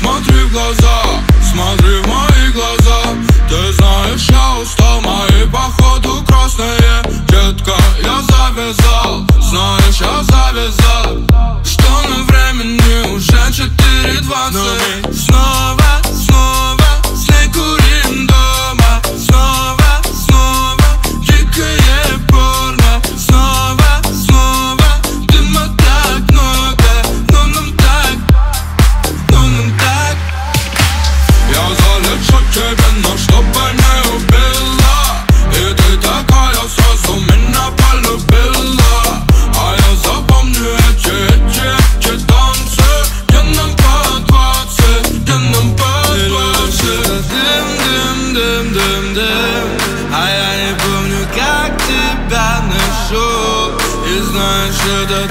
смотри в глаза, смотри в мои глаза. Ты знаешь, я устал, мои походу красные. Детка, я завязал, знаешь, я завязал. Что на времени уже 4:20. Снова, снова, с ней курим дома. Снова, снова, дикое порно. Снова, снова, дыма так много. Но нам так, но нам так. Я залечу тебя, но чтобы не убила. И ты такая сразу меня полюбила. А я запомню эти танцы. Где нам по 20, где нам по 20. Дым, дым, дым, дым, дым. А я не помню, как тебя нашел. И знаешь, это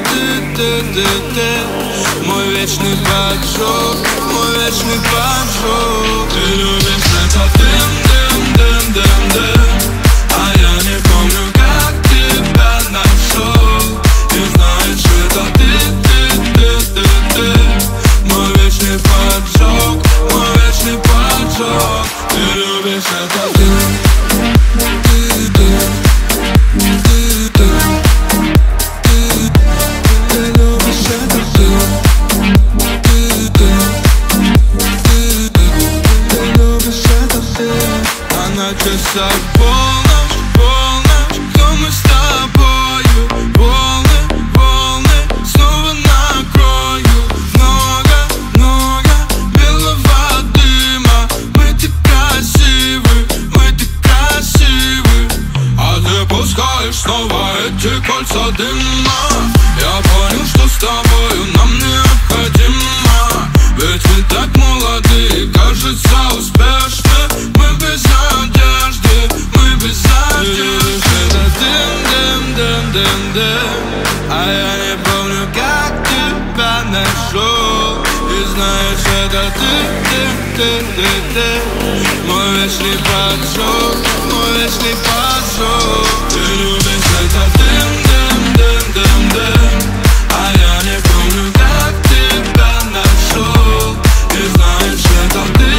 ты. Мой вечный поджог, мой вечный поджог. Ты любишь это дым, дым, дым, дым, дым. А я не помню, как тебя нашел. И знаешь, это ты. Мой вечный поджог, мой вечный поджог. Ты любишь это дым. На часах полночь, полночь, кто мы с тобою? Волны, волны, снова накрою. Много, много белого дыма. Мы так красивы, мы так красивы. А ты пускаешь снова эти кольца дыма. Я понял, что с тобою нам необходимо. Ведь мы так молоды, кажется успешны. Мы без надежды, мы без надежды. Это дым, дым, дым, дым, дым. А я не помню, как тебя нашел. И знаешь, это ты. Мой вечный поджог, мой вечный поджог. Ты любишь это дым, дым, дым, дым, дым. А я не помню, как тебя нашел. И знаешь, это ты.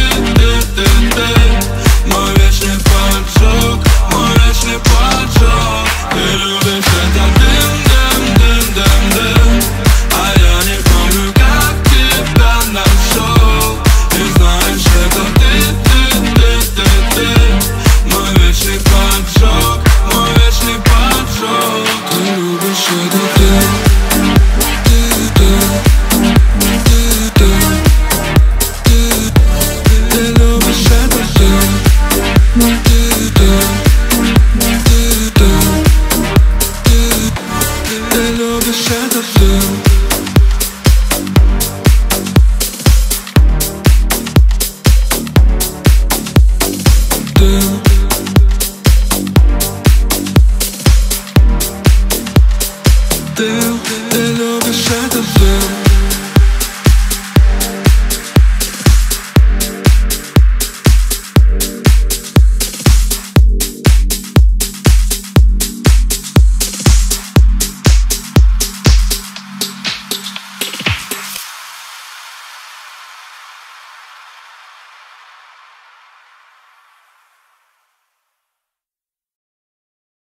Мой вечный поджог, мой вечный поджог. Ты любишь это дым, дым, дым, дым, дым. А я не помню, как тебя нашел. И знаешь, это ты. Мой вечный поджог, мой вечный поджог. Ты любишь это дым. Ты любишь этот дым.